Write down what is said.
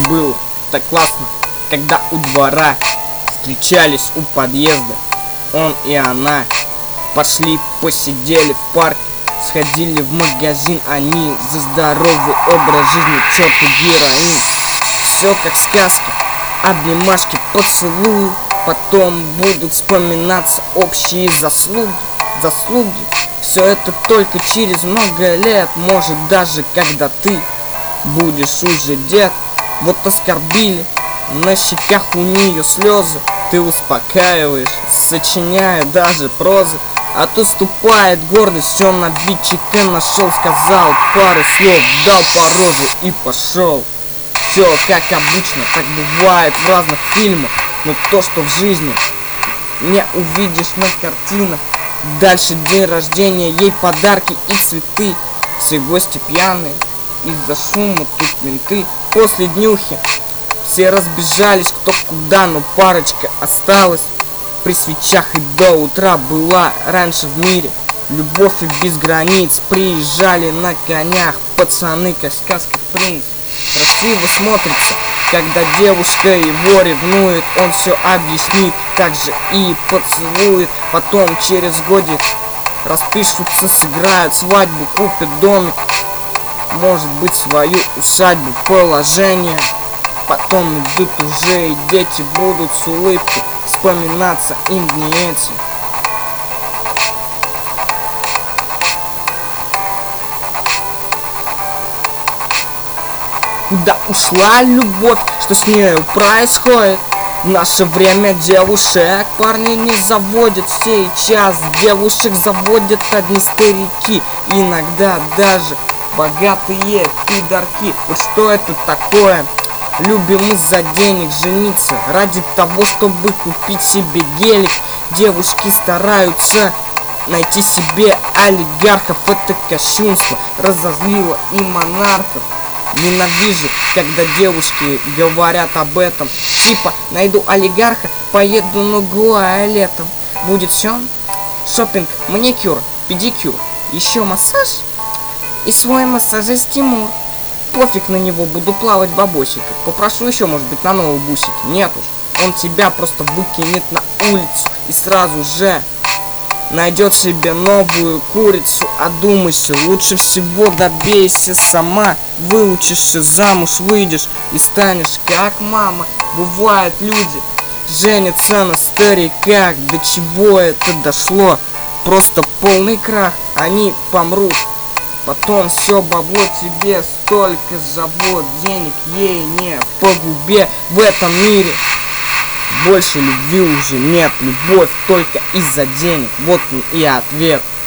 было так классно, когда у двора встречались у подъезда он и она. Пошли, посидели в парке, сходили в магазин они. За здоровый образ жизни, черту героин. Все как сказка, обнимашки, поцелуи. Потом будут вспоминаться общие заслуги. Все это только через много лет. Может даже когда ты будешь уже дед. Вот оскорбили, на щеках у нее слезы. Ты успокаиваешь, сочиняя даже прозы. А то ступает гордость, он обидчика нашел. Сказал пару слов, дал по розе и пошел. Все как обычно, так бывает в разных фильмах. Но то, что в жизни не увидишь на картинах. Дальше день рождения, ей подарки и цветы. Все гости пьяные, из-за шума тут менты. После днюхи все разбежались кто куда, но парочка осталась. При свечах и до утра была раньше в мире. Любовь и без границ, приезжали на конях пацаны, как сказка принц. Красиво смотрится, когда девушка его ревнует. Он все объяснит, так же и поцелует. Потом через годик распишутся, сыграют свадьбу, купят домик, может быть свою усадьбу, положение. Потом идут уже и дети будут с улыбкой вспоминаться им дни эти. Куда ушла любовь, что с нею происходит? В наше время девушек парни не заводят. Сейчас девушек заводят одни старики. Иногда даже богатые пидорки. Вот что это такое? Любим из-за денег жениться, ради того, чтобы купить себе гелик. Девушки стараются найти себе олигархов. Это кощунство разозлило и монархов. Ненавижу, когда девушки говорят об этом. Типа, найду олигарха, поеду на Гуа летом. Будет все: шопинг, маникюр, педикюр, еще массаж и свой массажист Тимур. Пофиг на него, буду плавать в бабосиках. Попрошу еще, может быть, на новые бусики. Нет уж, он тебя просто выкинет на улицу и сразу же найдет себе новую курицу. Одумайся, лучше всего добейся сама. Выучишься, замуж выйдешь и станешь как мама. Бывают люди женятся на стариках. До чего это дошло? Просто полный крах, они помрут. Потом все бабло тебе столько забот, денег ей не по губе. В этом мире больше любви уже нет, любовь только из-за денег. Вот он и ответ.